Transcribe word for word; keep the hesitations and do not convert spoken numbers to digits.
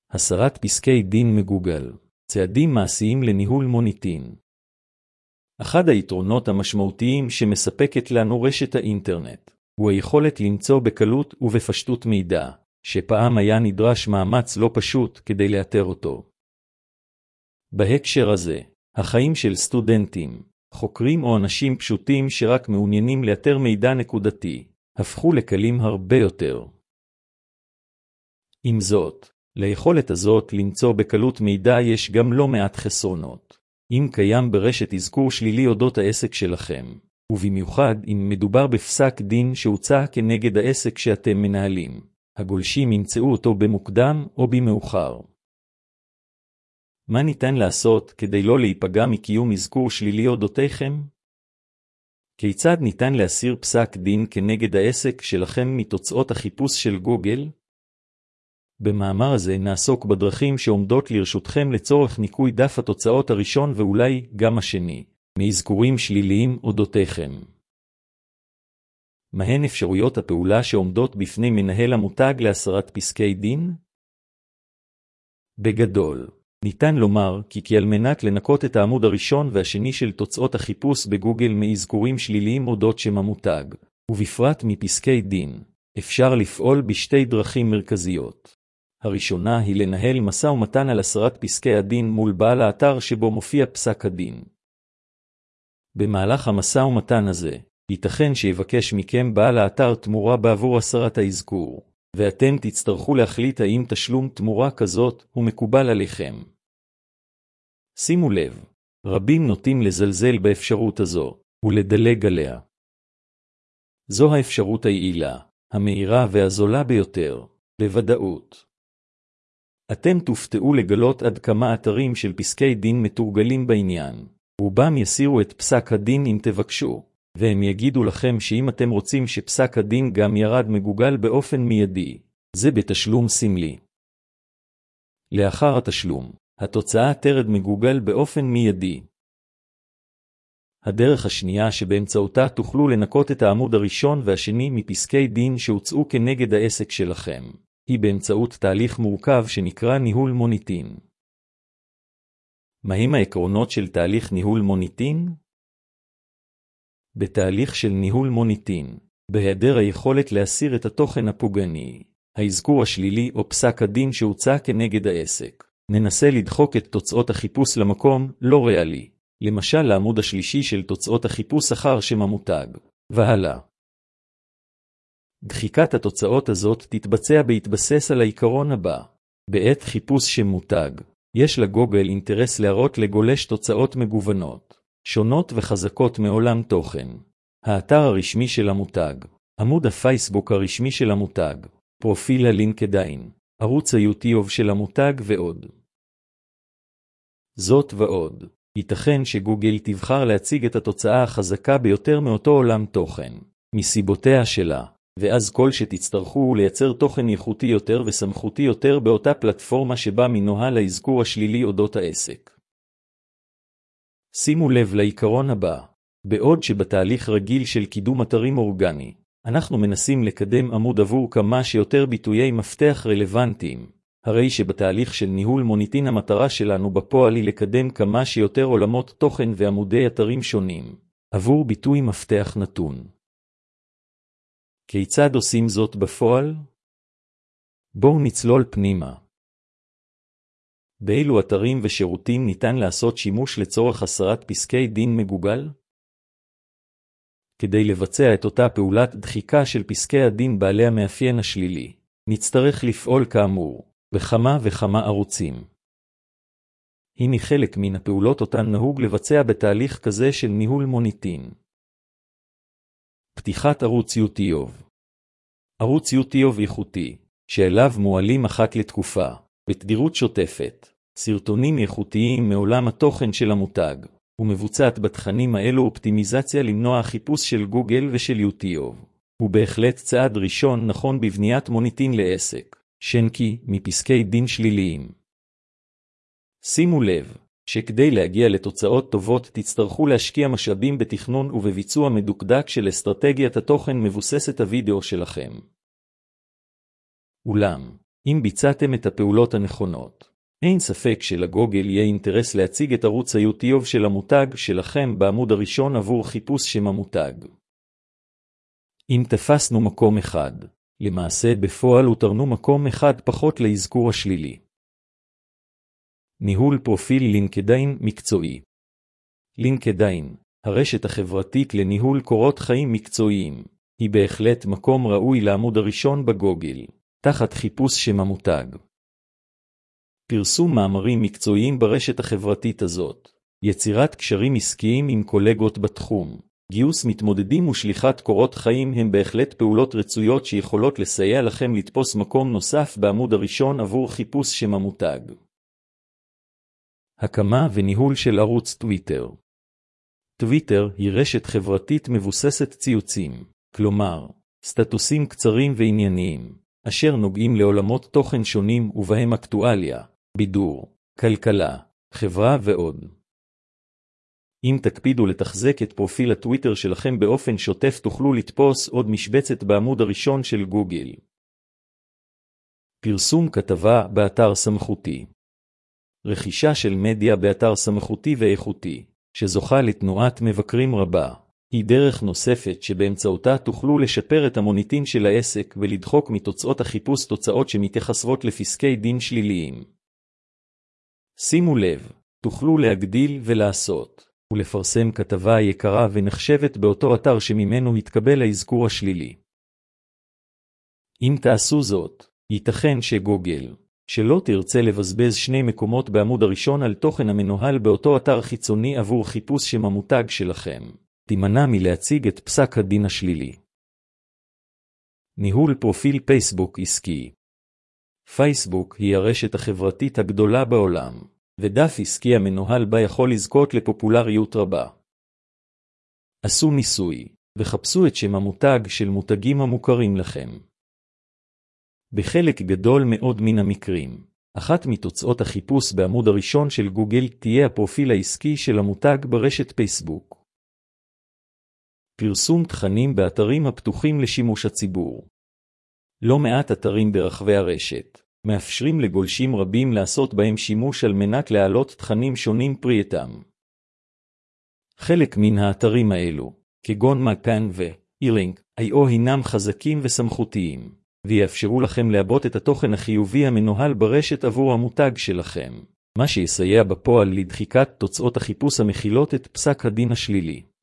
הסרת פסקי דין מגוגל. צעדים מעשיים לניהול מוניטין. אחד היתרונות המשמעותיים שמספקת לנו רשת האינטרנט, הוא היכולת למצוא בקלות ובפשטות מידע, שפעם היה נדרש מאמץ לא פשוט כדי לאתר אותו. בהקשר הזה, החיים של סטודנטים, חוקרים או אנשים פשוטים שרק מעוניינים לאתר מידע נקודתי, הפכו לקלים הרבה יותר. עם זאת, ליכולת הזאת למצוא בקלות מידע יש גם לא מעט חסרונות. אם קיים ברשת אזכור שלילי אודות העסק שלכם, ובמיוחד אם מדובר בפסק דין שהוצא כנגד העסק שאתם מנהלים, הגולשים ימצאו אותו במוקדם או במאוחר. מה ניתן לעשות כדי לא להיפגע מקיום אזכור שלילי אודותיכם? כיצד ניתן להסיר פסק דין כנגד העסק שלכם מתוצאות החיפוש של גוגל? במאמר הזה נעסוק בדרכים שעומדות לרשותכם לצורך ניקוי דף התוצאות הראשון ואולי גם השני, מאזכורים שליליים אודותיכם. מהן אפשרויות הפעולה שעומדות בפני מנהל המותג להסרת פסקי דין? בגדול, ניתן לומר כי כי על מנת לנקות את העמוד הראשון והשני של תוצאות החיפוש בגוגל מאזכורים שליליים אודות שם המותג, ובפרט מפסקי דין, אפשר לפעול בשתי דרכים מרכזיות. הראשונה היא לנהל משא ומתן על הסרת פסקי הדין מול בעל האתר שבו מופיע פסק הדין. במהלך המשא ומתן הזה, ייתכן שיבקש מכם בעל האתר תמורה בעבור הסרת האזכור, ואתם תצטרכו להחליט האם תשלום תמורה כזאת הוא מקובל עליכם. שימו לב, רבים נוטים לזלזל באפשרות הזו, ולדלג עליה. זו האפשרות היעילה, המהירה והזולה ביותר, בוודאות. אתם תופתעו לגלות עד כמה אתרים של פסקי דין מתורגלים בעניין. רובם יסירו את פסק הדין אם תבקשו, והם יגידו לכם שאם אתם רוצים שפסק הדין גם ירד מגוגל באופן מיידי, זה בתשלום סמלי. לאחר התשלום, התוצאה תרד מגוגל באופן מיידי. הדרך השנייה שבאמצעותה תוכלו לנקות את העמוד הראשון והשני מפסקי דין שהוצאו כנגד העסק שלכם, היא באמצעות תהליך מורכב שנקרא ניהול מוניטין. מהם העקרונות של תהליך ניהול מוניטין? בתהליך של ניהול מוניטין, בהיעדר היכולת להסיר את התוכן הפוגעני, האזכור השלילי או פסק הדין שהוצא כנגד העסק, ננסה לדחוק את תוצאות החיפוש למקום לא ריאלי, למשל לעמוד השלישי של תוצאות החיפוש אחר שם המותג, והלאה. דחיקת התוצאות הזאת תתבצע בהתבסס על העיקרון הבא. בעת חיפוש שם מותג, יש לגוגל אינטרס להראות לגולש תוצאות מגוונות, שונות וחזקות מעולם תוכן. האתר הרשמי של המותג, עמוד הפייסבוק הרשמי של המותג, פרופיל הלינקדאין, ערוץ היוטיוב של המותג ועוד. זאת ועוד, ייתכן שגוגל תבחר להציג את התוצאה החזקה ביותר מאותו עולם תוכן, מסיבותיה שלה. ואז כל שתצטרכו לייצר תוכן איכותי יותר וסמכותי יותר באותה פלטפורמה שבה מנוהל האזכור השלילי אודות העסק. שימו לב לעיקרון הבא. בעוד שבתהליך רגיל של קידום אתרים אורגני, אנחנו מנסים לקדם עמוד עבור כמה שיותר ביטויי מפתח רלוונטיים, הרי שבתהליך של ניהול מוניטין המטרה שלנו בפועל היא לקדם כמה שיותר עולמות תוכן ועמודי אתרים שונים, עבור ביטוי מפתח נתון. כיצד עושים זאת בפועל? בואו נצלול פנימה. באילו אתרים ושירותים ניתן לעשות שימוש לצורך הסרת פסקי דין מגוגל? כדי לבצע את אותה פעולת דחיקה של פסקי הדין בעלי המאפיין השלילי, נצטרך לפעול כאמור, בכמה וכמה ערוצים. הנה חלק מן הפעולות אותן נהוג לבצע בתהליך כזה של ניהול מוניטין. פתיחת ערוץ יוטיוב. ערוץ יוטיוב איכותי, שאליו מועלים אחת לתקופה, בתדירות שוטפת, סרטונים איכותיים מעולם התוכן של המותג, ומבוצעת בתכנים האלו אופטימיזציה למנוע חיפוש של גוגל ושל יוטיוב. הוא בהחלט צעד ראשון נכון בבניית מוניטין לעסק, שנקי מפסקי דין שליליים. שימו לב, שכדי להגיע לתוצאות טובות תצטרכו להשקיע משאבים בתכנון ובביצוע מדוקדק של אסטרטגיית התוכן מבוססת הוידאו שלכם. אולם, אם ביצעתם את הפעולות הנכונות. אין ספק שלגוגל יהיה אינטרס להציג את ערוץ היוטיוב של המותג שלכם בעמוד הראשון עבור חיפוש שם המותג. אם תפסנו מקום אחד, למעשה בפועל הותרנו מקום אחד פחות לאזכור השלילי. ניהול פרופיל לינקדאין מקצועי. לינקדאין, הרשת החברתית לניהול קורות חיים מקצועיים, היא בהחלט מקום ראוי לעמוד הראשון בגוגל, תחת חיפוש שם המותג. פרסום מאמרים מקצועיים ברשת החברתית הזאת, יצירת קשרים עסקיים עם קולגות בתחום, גיוס מתמודדים ושליחת קורות חיים הם בהחלט פעולות רצויות שיכולות לסייע לכם לתפוס מקום נוסף בעמוד הראשון עבור חיפוש שם המותג. הקמה וניהול של ערוץ טוויטר. טוויטר היא רשת חברתית מבוססת ציוצים, כלומר, סטטוסים קצרים וענייניים, אשר נוגעים לעולמות תוכן שונים ובהם אקטואליה, בידור, כלכלה, חברה ועוד. אם תקפידו לתחזק את פרופיל הטוויטר שלכם באופן שוטף תוכלו לתפוס עוד משבצת בעמוד הראשון של גוגל. פרסום כתבה באתר סמכותי. רכישה של מדיה באתר סמכותי ואיכותי, שזוכה לתנועת מבקרים רבה, היא דרך נוספת שבאמצעותה תוכלו לשפר את המוניטין של העסק ולדחוק מתוצאות החיפוש תוצאות שמתייחסות לפסקי דין שליליים. שימו לב, תוכלו להגדיל ולעשות, ולפרסם כתבה יקרה ונחשבת באותו אתר שממנו התקבל האזכור השלילי. אם תעשו זאת, ייתכן שגוגל, שלא תרצה לבזבז שני מקומות בעמוד הראשון על תוכן המנוהל באותו אתר חיצוני עבור חיפוש שם המותג שלכם, תימנע מלהציג את פסק הדין השלילי. ניהול פרופיל פייסבוק עסקי. פייסבוק היא הרשת החברתית הגדולה בעולם, ודף עסקי המנוהל בה יכול לזכות לפופולריות רבה. עשו ניסוי, וחפשו את שם המותג של מותגים המוכרים לכם. בחלק גדול מאוד מן המקרים, אחת מתוצאות החיפוש בעמוד הראשון של גוגל תהיה הפרופיל העסקי של המותג ברשת פייסבוק. פרסום תכנים באתרים הפתוחים לשימוש הציבור. לא מעט אתרים ברחבי הרשת, מאפשרים לגולשים רבים לעשות בהם שימוש על מנת להעלות תכנים שונים פרייתם. חלק מן האתרים האלו, כגון מקאן ו-אילינק, איי או הינם חזקים וסמכותיים, ויאפשרו לכם לעבות את התוכן החיובי המנוהל ברשת עבור המותג שלכם, מה שיסייע בפועל לדחיקת תוצאות החיפוש המכילות את פסק הדין השלילי.